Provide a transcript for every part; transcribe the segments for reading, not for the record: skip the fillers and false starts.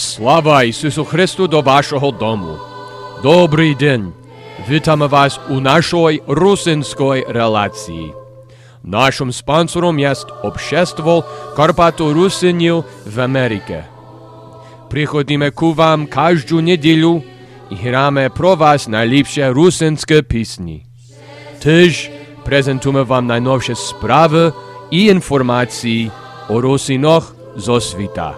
Слава Ісусу Христу до вашого дому. Добрий день. Вітаємо вас у нашій русинській релації. Нашим спонсором есть Общество Карпато-Русинів в Америке. Приходимо к вам каждую неделю и граємо про вас найліпші русинські пісні. Теж презентуємо вам найновші справи і інформації о русинах зо світа.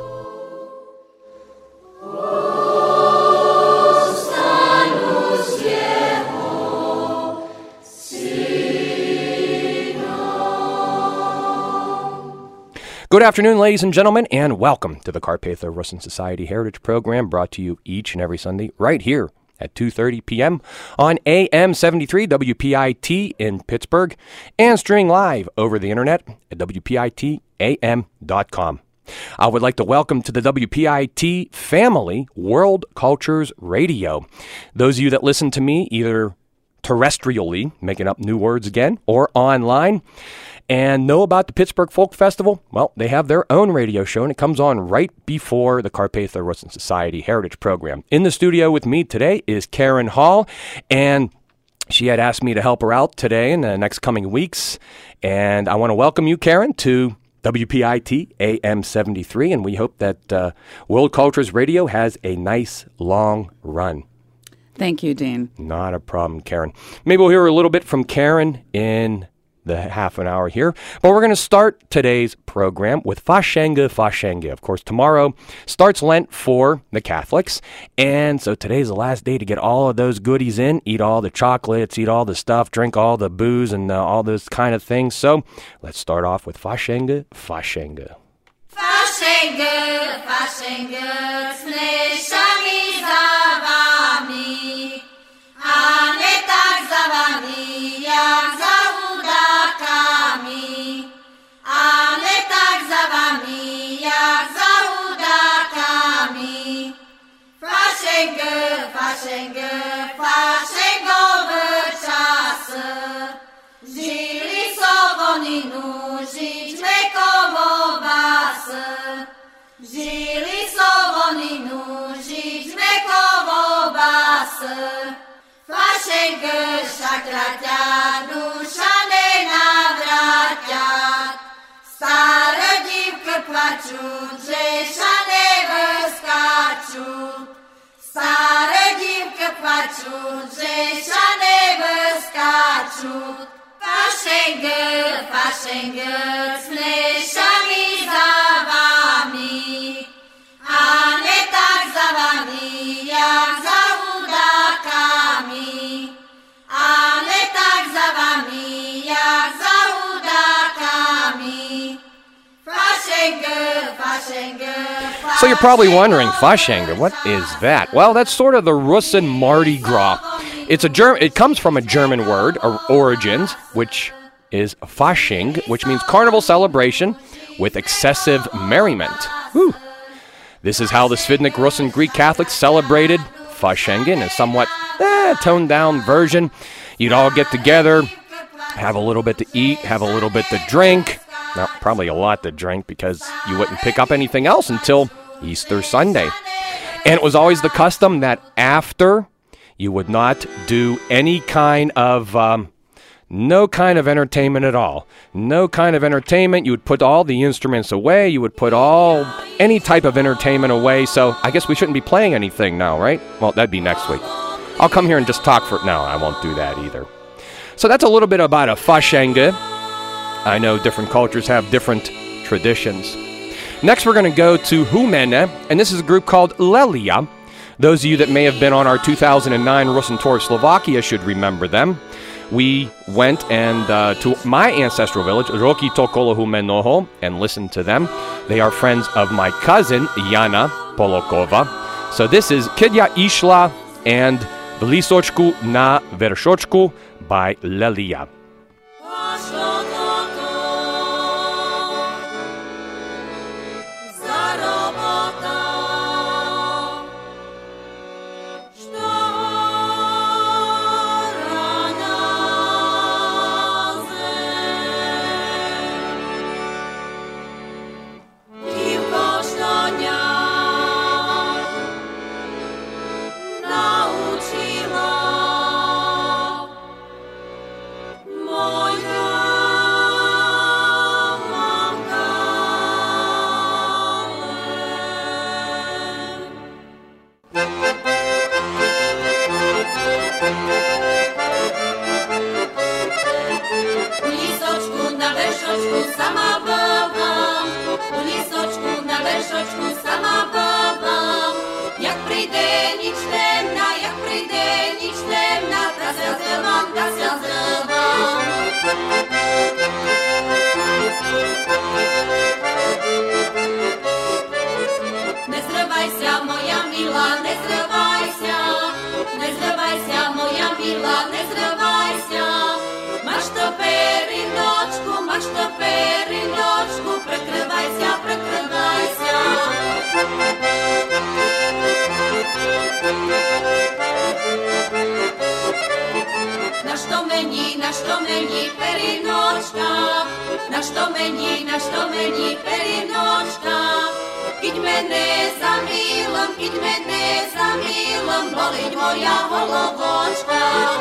Good afternoon, ladies and gentlemen, and welcome to the Carpatho Rusin Society Heritage Program, brought to you each and every Sunday right here at 2:30 p.m. on AM 73 WPIT in Pittsburgh and streaming live over the internet at WPITAM.com. I would like to welcome to the WPIT family World Cultures Radio. Those of you that listen to me either terrestrially, making up new words again, or online, and know about the Pittsburgh Folk Festival, well, they have their own radio show, and it comes on right before the Carpatho Rusin Society Heritage Program. In the studio with me today is Karen Hall, and she had asked me to help her out today in the next coming weeks, and I want to welcome you, Karen, to WPIT AM 73, and we hope that World Cultures Radio has a nice long run. Thank you, Dean. Not a problem, Karen. Maybe we'll hear a little bit from Karen in the half an hour here. But we're going to start today's program with Fashenge. Of course, tomorrow starts Lent for the Catholics. And so today's the last day to get all of those goodies in, eat all the chocolates, eat all the stuff, drink all the booze and all those kind of things. So let's start off with Fashenge. Fashenge, snešami za vami, a ne tak za vami, jak za hudakami, a ne tak za vami, jak za hudakami. Faszengowe czasy, žili so voninu, žiť vekovo basy. Žili so voninu, žiť vekovo basy. Fashenge šakraťa, duša nenavraťa. Staré dívky plačú, že šane vskáču. Staré dívky plačú, že šane vskáču. Fashenge, snešami za vami, a ne tak za vami, jak za hudakami, a ne tak za vami, jak za hudakami. Fashenge. So you're probably wondering, Fashenge, what is that? Well, that's sort of the Rusin Mardi Gras. It comes from a German word, or origins, which is Fasching, which means carnival celebration with excessive merriment. Whew. This is how the Svidnik Rusin Greek Catholics celebrated Fasching in a somewhat toned-down version. You'd all get together, have a little bit to eat, have a little bit to drink. Well, probably a lot to drink because you wouldn't pick up anything else until Easter Sunday. And it was always the custom that after, you would not do any kind of, no kind of entertainment at all. No kind of entertainment. You would put all the instruments away. You would put any type of entertainment away. So I guess we shouldn't be playing anything now, right? Well, that'd be next week. I'll come here and just talk for, no, I won't do that either. So that's a little bit about a Fashenge. I know different cultures have different traditions. Next, we're going to go to Humene, and this is a group called Lelia. Those of you that may have been on our 2009 Rusin Tour of Slovakia should remember them. We went to my ancestral village, Roki Tokolo Humenoho, and listened to them. They are friends of my cousin, Jana Polokova. So this is Kidja Ishla and Vlisočku na Veršočku by Lelia. Give Не зривайся, моя мила, не зривайся, не зривайся, моя мила, не зривайся. Маш то періночку, прикривайся, прикривайся. На що мені періночка, на що мені періночка. Кидь мене за мілом, болить моя головочка.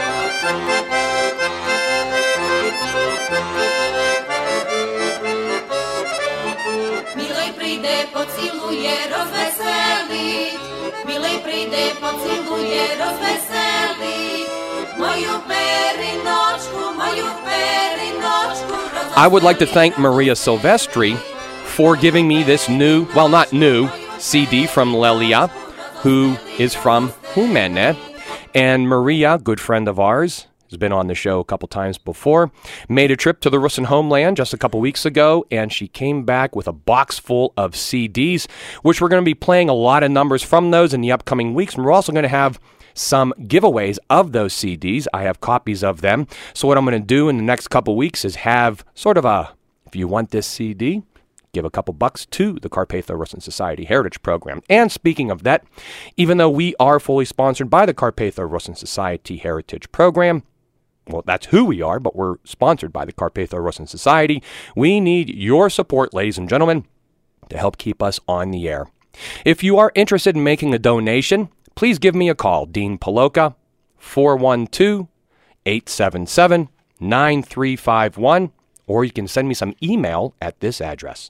Милий прийде, поцілує, розвеселить, милий прийде, поцілує, розвеселить. Мою періночку, I would like to thank Maria Silvestri for giving me this new, well, not new, CD from Lelia, who is from Humene. And Maria, good friend of ours, has been on the show a couple times before, made a trip to the Rusyn homeland just a couple weeks ago, and she came back with a box full of CDs, which we're going to be playing a lot of numbers from those in the upcoming weeks. And we're also going to have some giveaways of those CDs. I have copies of them. So what I'm going to do in the next couple weeks is have sort of a, if you want this CD, give a couple bucks to the Carpatho Rusyn Society Heritage Program. And speaking of that, even though we are fully sponsored by the Carpatho Rusyn Society Heritage Program, well, that's who we are, but we're sponsored by the Carpatho Rusyn Society. We need your support, ladies and gentlemen, to help keep us on the air. If you are interested in making a donation, please give me a call, Dean Paloka, 412-877-9351, or you can send me some email at this address,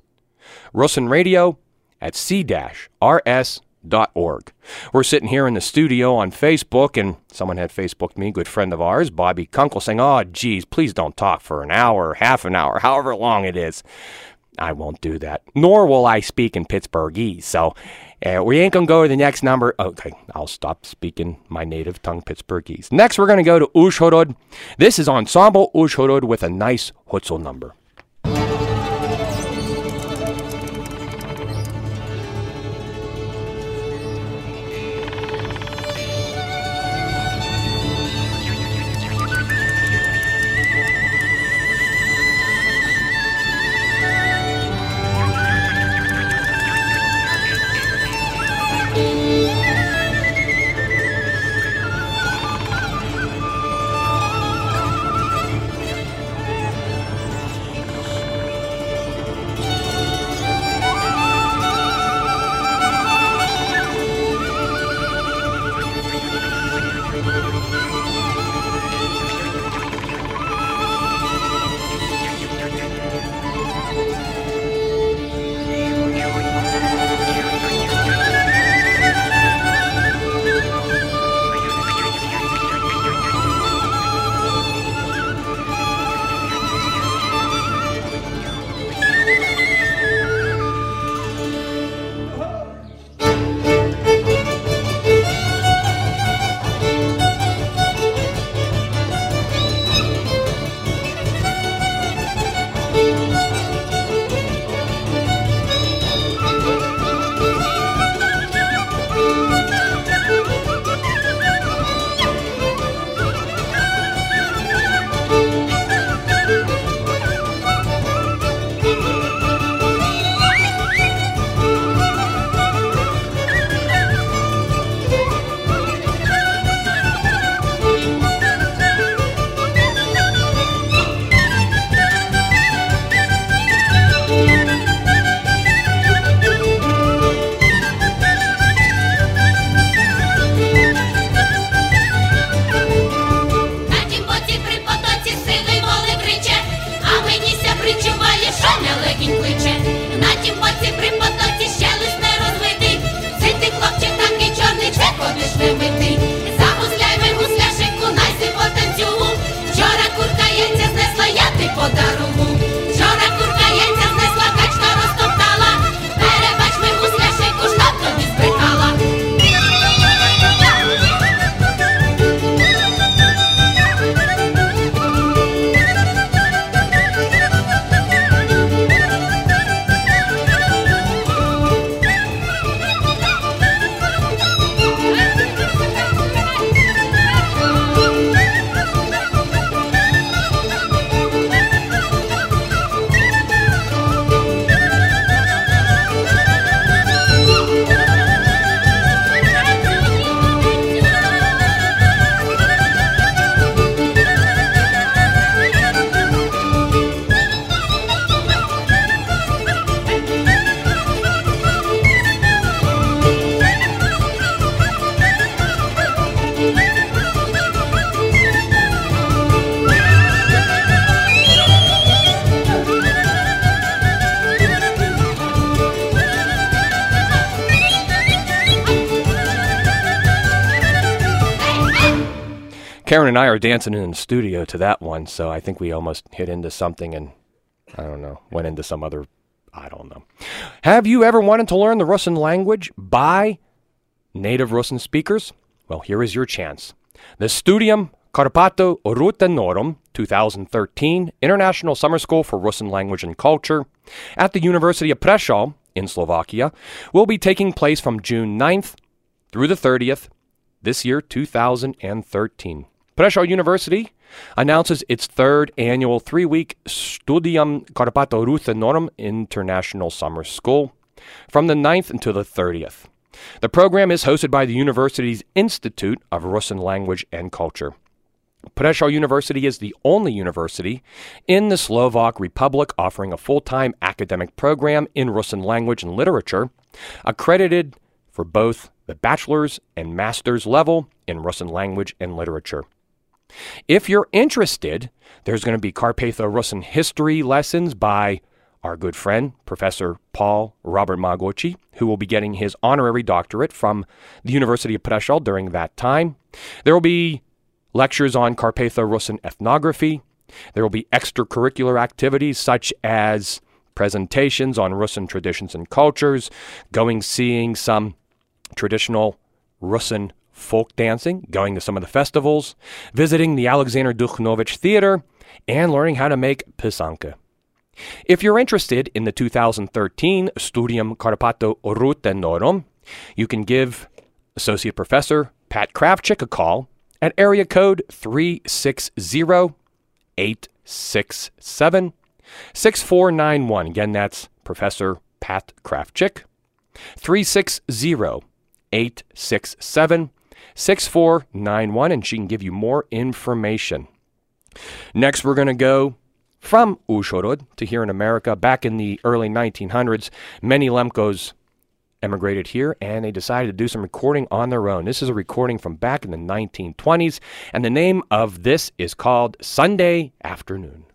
rusynradio@c-rs.org. We're sitting here in the studio on Facebook, and someone had Facebooked me, a good friend of ours, Bobby Kunkel, saying, oh, geez, please don't talk for an hour, half an hour, however long it is. I won't do that, nor will I speak in Pittsburghese. So we ain't going to go to the next number. Okay, I'll stop speaking my native tongue Pittsburghese. Next, we're going to go to Uzhhorod. This is Ensemble Uzhhorod with a nice Hutzel number. Karen and I are dancing in the studio to that one, so I think we almost hit into something and, I don't know, went into some other, I don't know. Have you ever wanted to learn the Russian language by native Russian speakers? Well, here is your chance. The Studium Karpato Rutenorum 2013 International Summer School for Russian Language and Culture at the University of Prešov in Slovakia will be taking place from June 9th through the 30th this year, 2013. Prešov University announces its third annual 3-week Studium Karpato Rutenorum International Summer School from the 9th until the 30th. The program is hosted by the university's Institute of Russian Language and Culture. Prešov University is the only university in the Slovak Republic offering a full-time academic program in Russian language and literature, accredited for both the bachelor's and master's level in Russian language and literature. If you're interested, there's going to be Carpatho-Russian history lessons by our good friend, Professor Paul Robert Magochi, who will be getting his honorary doctorate from the University of Prešov during that time. There will be lectures on Carpatho-Russian ethnography. There will be extracurricular activities such as presentations on Russian traditions and cultures, seeing some traditional Russian folk dancing, going to some of the festivals, visiting the Alexander Dukhnovich Theater, and learning how to make pisanka. If you're interested in the 2013 Studium Karpato Rutenorum, you can give Associate Professor Pat Kravchik a call at area code 360-867-6491. Again, that's Professor Pat Kravchik. 360-867-6491, and she can give you more information. Next, we're going to go from Uzhhorod to here in America. Back in the early 1900s, many Lemkos emigrated here, and they decided to do some recording on their own. This is a recording from back in the 1920s, and the name of this is called Sunday Afternoon.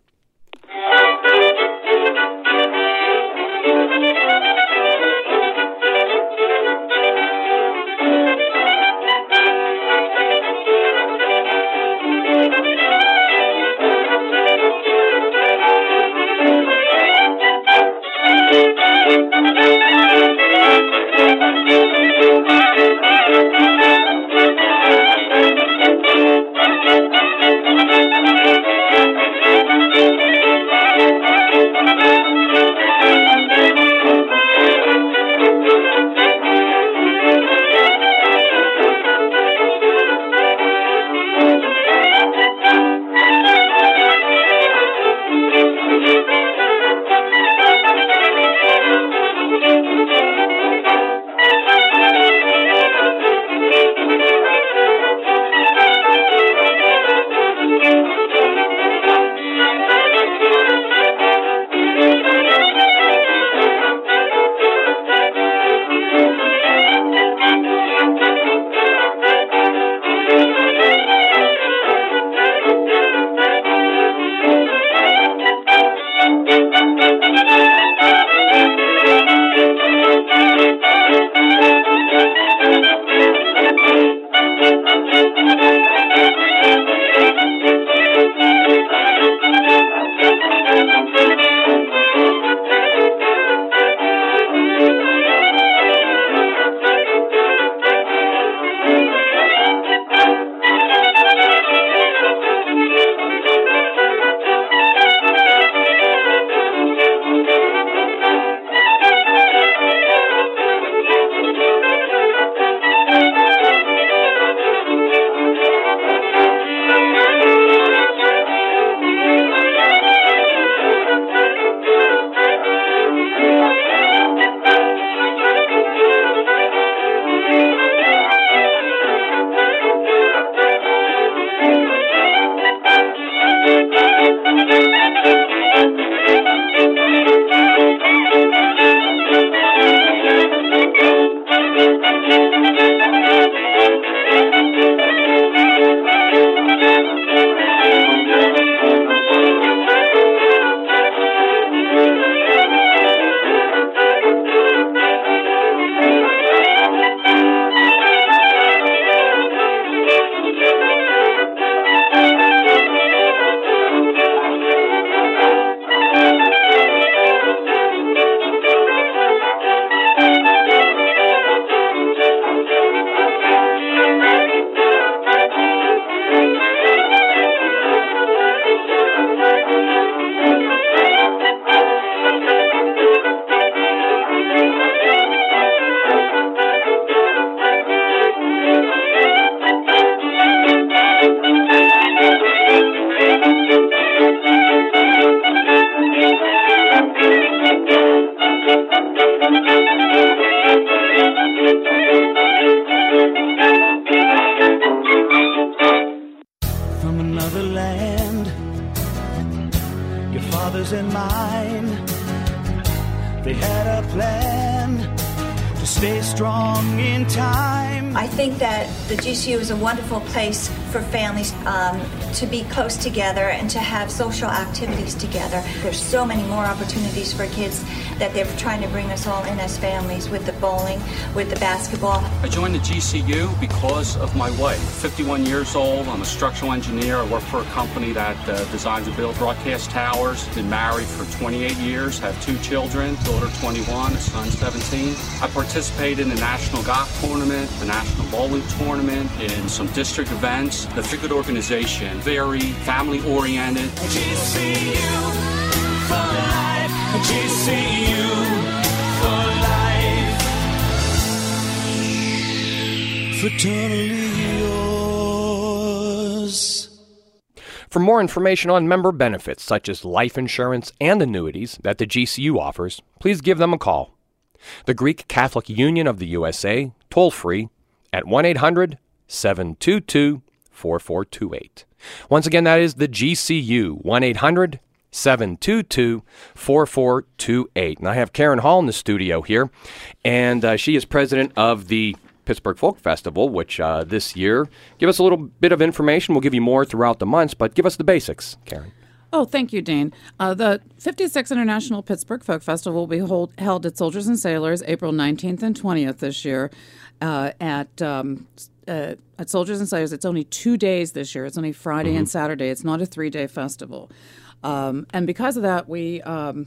From another land, your father's and mine, they had a plan to stay strong in time. I think that the GCU is a wonderful place for families to be close together and to have social activities together. There's so many more opportunities for kids that they're trying to bring us all in as families with the bowling, with the basketball. I joined the GCU because of my wife. 51 years old, I'm a structural engineer. I work for a company that designs and builds broadcast towers. Been married for 28 years, have 2 children, daughter 21, a son 17. I participated in the National Golf Tournament, the National Bowling Tournament, in some district events. The good organization, very family-oriented. GCU for life, GCU for life. Fraternally yours. For more information on member benefits such as life insurance and annuities that the GCU offers, please give them a call. The Greek Catholic Union of the USA, toll-free at 1-800-722-4428. Once again, that is the GCU, 1-800-722-4428. And I have Karen Hall in the studio here, and she is president of the Pittsburgh Folk Festival, which this year, give us a little bit of information. We'll give you more throughout the months, but give us the basics, Karen. Oh, thank you, Dean. The 56th International Pittsburgh Folk Festival will be held at Soldiers and Sailors April 19th and 20th this year at Soldiers and Sailors. It's only 2 days this year. It's only Friday and Saturday. It's not a 3-day festival. And because of that, we have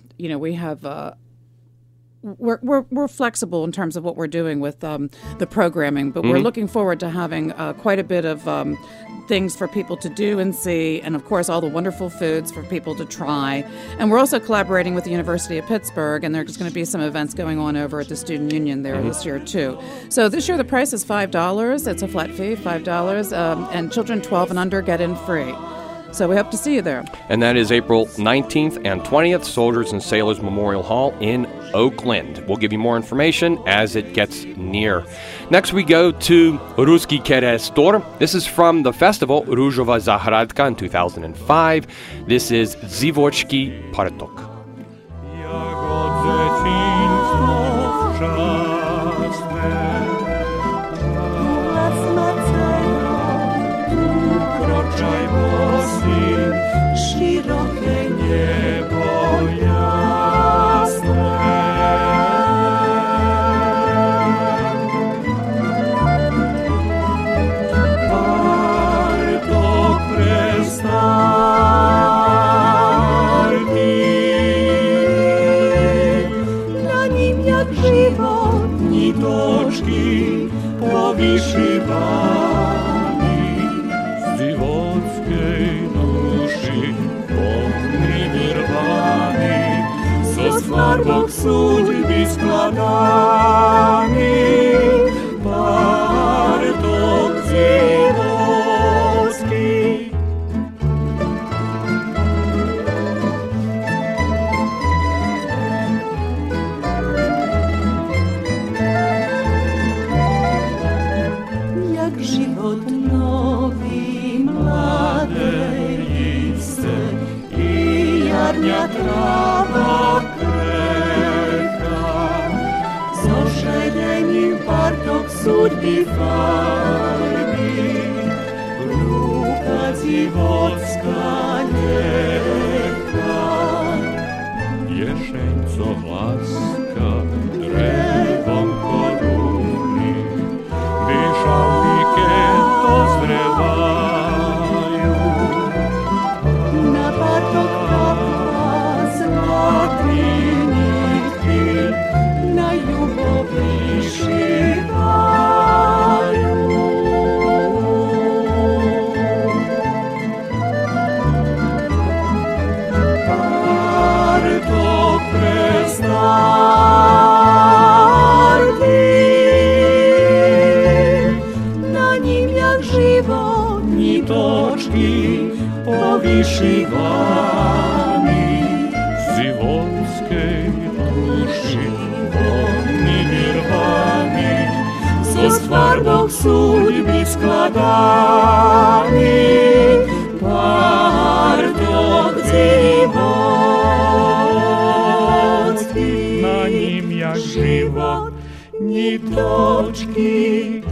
we're flexible in terms of what we're doing with the programming, but we're looking forward to having quite a bit of things for people to do and see, and of course all the wonderful foods for people to try. And we're also collaborating with the University of Pittsburgh, and there's going to be some events going on over at the Student Union there this year too. So this year the price is $5. It's a flat fee, $5, and children 12 and under get in free. So we hope to see you there. And that is April 19th and 20th, Soldiers and Sailors Memorial Hall in Oakland. We'll give you more information as it gets near. Next we go to Ruski Kerestor. This is from the festival Ruzhova Zahradka in 2005. This is Zivochki Partok. Širokie niebo jasne. Bartok prestarki, na nim jak żywo nitoczki powyszywani z dzywockiej z farbok судьby składami, Bartok Zivotski. Jak żywot nowy, młode listy i jarnia trawa Bartok судьby farbi, ruka dzivotska leka. Jeszeń, co łaska drewom koruni, wyszałki to zrywają. Na Bartok prawa zlatki nitki, na jubowi Bartok prestarki. farbok судьби складані, парток дзівоцький, на нім як живот, ниточки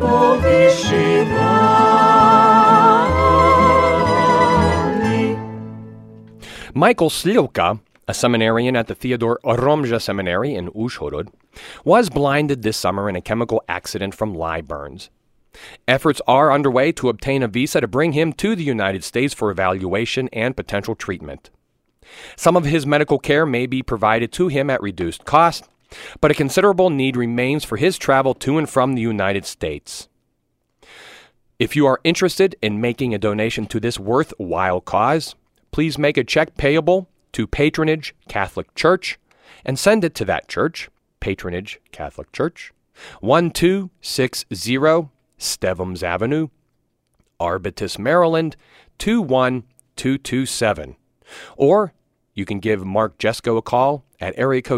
повишивані. Michael Slivka, a seminarian at the Theodor Romja Seminary in Uzhhorod, was blinded this summer in a chemical accident from lye burns. Efforts are underway to obtain a visa to bring him to the United States for evaluation and potential treatment. Some of his medical care may be provided to him at reduced cost, but a considerable need remains for his travel to and from the United States. If you are interested in making a donation to this worthwhile cause, please make a check payable to Patronage Catholic Church and send it to that church, Patronage Catholic Church, 1260 Stevens Avenue, Arbutus, Maryland, 21227. Or you can give Mark Jesko a call at area code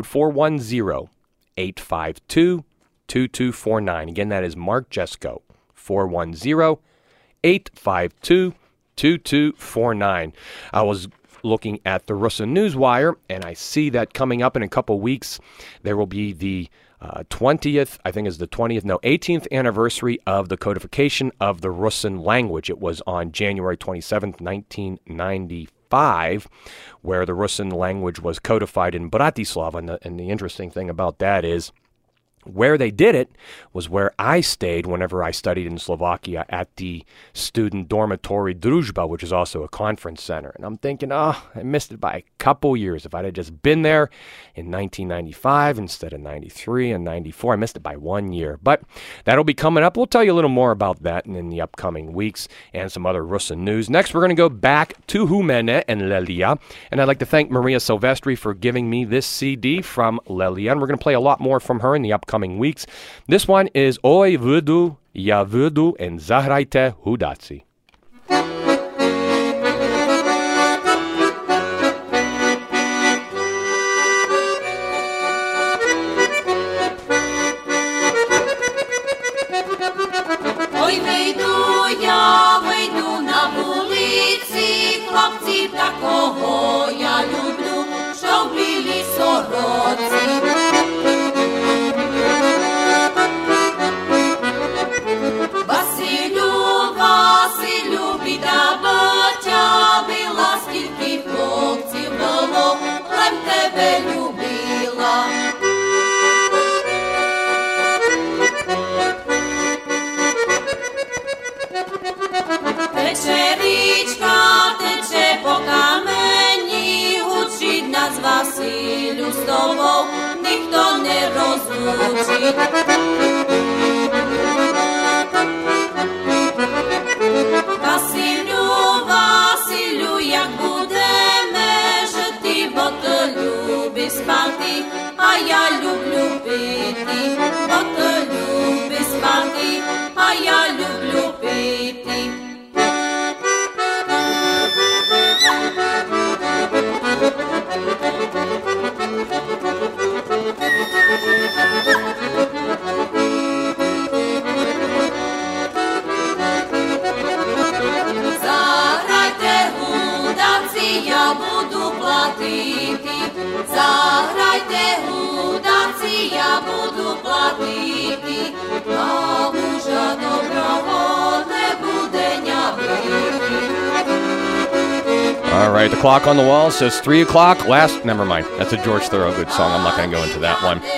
410-852-2249. Again, that is Mark Jesko, 410-852-2249. I was looking at the Russian Newswire, and I see that coming up in a couple weeks, there will be the 18th anniversary of the codification of the Russian language. It was on January 27th, 1995, where the Russian language was codified in Bratislava. And the interesting thing about that is where they did it was where I stayed whenever I studied in Slovakia at the student dormitory Druzhba, which is also a conference center. And I'm thinking, I missed it by a couple years. If I'd have just been there in 1995 instead of 93 and 94, I missed it by 1 year. But that'll be coming up. We'll tell you a little more about that in the upcoming weeks and some other Russian news. Next, we're going to go back to Humene and Lelia. And I'd like to thank Maria Silvestri for giving me this CD from Lelia. And we're going to play a lot more from her in the upcoming weeks. This one is Oi Vudu, Ja Vudu and Zahrajte Hudaci. Ой, вийду, я вийду на вулиці, хлопців такого я люблю, що в білій сорочці. Василю, біда батя била, скільки хлопців було, лем тебе любила. Тече річка, тече по камені, гучить нас, Василю, з тобою ніхто не розлучить. Василю, як будемо жити, бо то любиш спати, а я люблю пити, бо то любиш спати, а я люблю пити. Я буду платити, заграйте гудаці, я буду платити, а мужа доброго не буде нявити. All right, the clock on the wall says 3 o'clock. Never mind. That's a George Thorogood song. I'm not going to go into that one.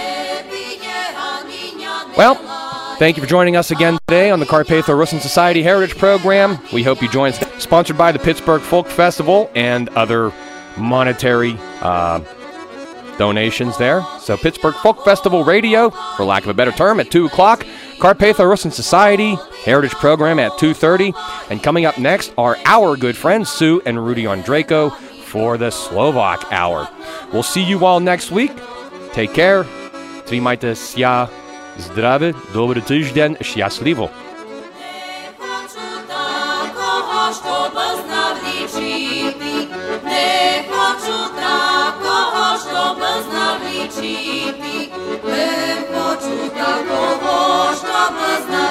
Well, thank you for joining us again today on the Carpatho-Rusin Society Heritage Program. We hope you join us. Sponsored by the Pittsburgh Folk Festival and other monetary donations there. So Pittsburgh Folk Festival Radio, for lack of a better term, at 2 o'clock. Carpatho-Rusin Society Heritage Program at 2:30. And coming up next are our good friends, Sue and Rudy Ondrako, for the Slovak Hour. We'll see you all next week. Take care. Trimajte sia zdrave, dobry tydzień, szczęśliwo. Не хочу такого, щоб знав лічити, не хочу такого, щоб знав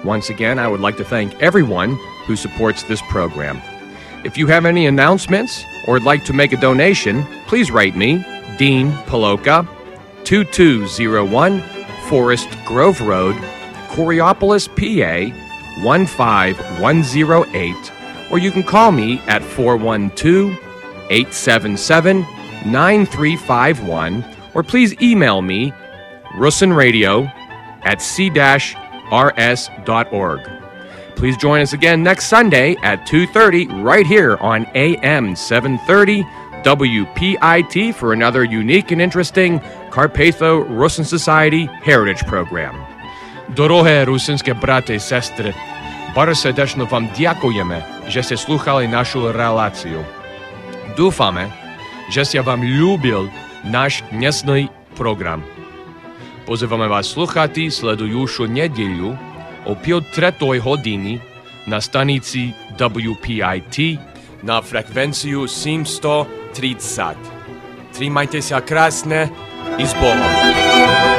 Once again, I would like to thank everyone who supports this program. If you have any announcements or would like to make a donation, please write me, Dean Paloka, 2201 Forest Grove Road, Coriopolis, PA, 15108, or you can call me at 412-877-9351, or please email me, russinradio@c-rs.org. Please join us again next Sunday at 2:30 right here on AM 730 WPIT for another unique and interesting Carpatho-Rusyn Society Heritage Program. Дороге русинське брати і сестри, bardzo serdecznie wam dziękujemy, że ste słuchali naszą relację. Dúfame, że ste wam lubil nasz dnesny program. Pozývame vás sluchati sledujušu nedjeľu o 5:03 hodiny na stanici WPIT na frekvenciju 730. Trimajte sa krásne i s Bohom.